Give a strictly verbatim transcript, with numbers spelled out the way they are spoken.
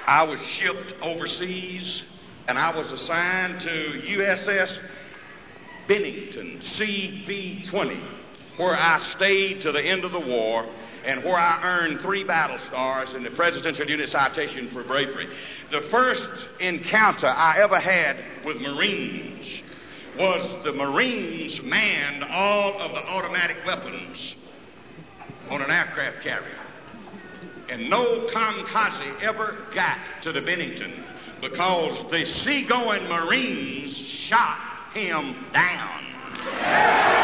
I was shipped overseas, and I was assigned to U S S Bennington C V twenty, where I stayed to the end of the war and where I earned three battle stars in the Presidential Unit Citation for bravery. The first encounter I ever had with Marines was the Marines manned all of the automatic weapons on an aircraft carrier. And no kamikaze ever got to the Bennington because the seagoing Marines shot him down.